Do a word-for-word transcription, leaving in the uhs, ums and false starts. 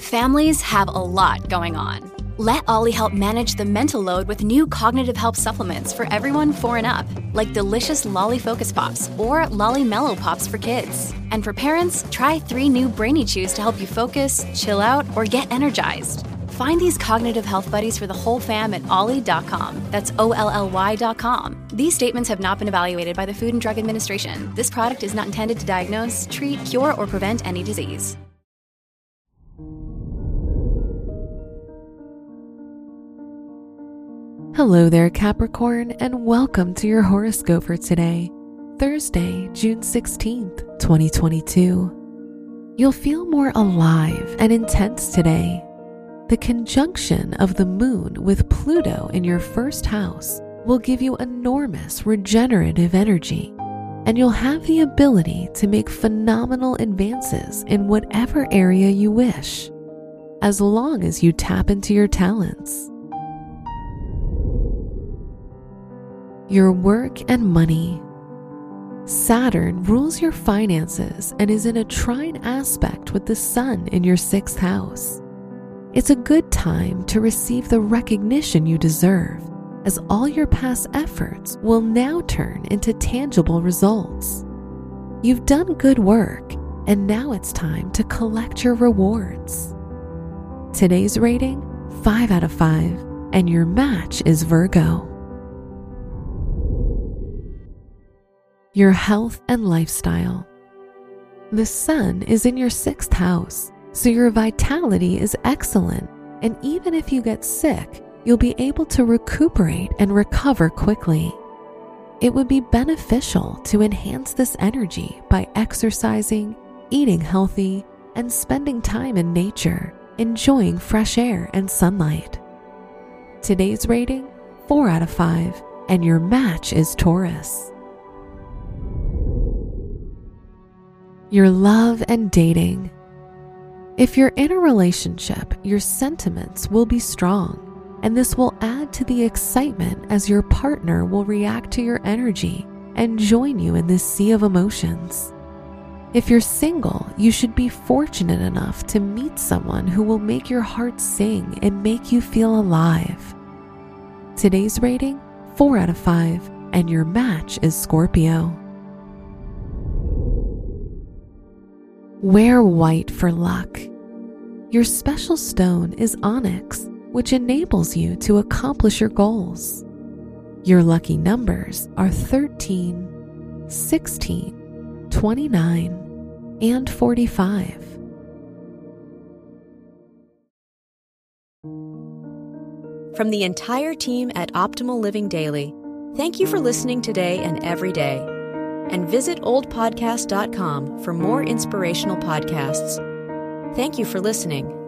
Families have a lot going on. Let Ollie help manage the mental load with new cognitive help supplements for everyone four and up, like delicious Lolly Focus Pops or Lolly Mellow Pops for kids. And for parents, try three new Brainy Chews to help you focus, chill out, or get energized. Find these cognitive health buddies for the whole fam at ollie dot com. That's O L L Y dot com. These statements have not been evaluated by the Food and Drug Administration. This product is not intended to diagnose, treat, cure, or prevent any disease. Hello there, Capricorn, and welcome to your horoscope for today, Thursday, June sixteenth, twenty twenty-two. You'll feel more alive and intense today. The conjunction of the moon with Pluto in your first house will give you enormous regenerative energy, and you'll have the ability to make phenomenal advances in whatever area you wish, as long as you tap into your talents. Your work and money. Saturn rules your finances and is in a trine aspect with the sun in your sixth house. It's a good time to receive the recognition you deserve, as all your past efforts will now turn into tangible results. You've done good work, and now it's time to collect your rewards. Today's rating, five out of five, and your match is Virgo. Your health and lifestyle. The sun is in your sixth house, so your vitality is excellent, and even if you get sick, you'll be able to recuperate and recover quickly. It would be beneficial to enhance this energy by exercising, eating healthy, and spending time in nature, enjoying fresh air and sunlight. Today's rating, four out of five, and your match is Taurus. Your love and dating. If you're in a relationship, your sentiments will be strong, and this will add to the excitement as your partner will react to your energy and join you in this sea of emotions. If you're single, you should be fortunate enough to meet someone who will make your heart sing and make you feel alive. Today's rating, four out of five, and your match is Scorpio. Wear white for luck. Your special stone is onyx, which enables you to accomplish your goals. Your lucky numbers are thirteen, sixteen, twenty-nine, and forty-five. From the entire team at Optimal Living Daily, thank you for listening today and every day. And visit old podcast dot com for more inspirational podcasts. Thank you for listening.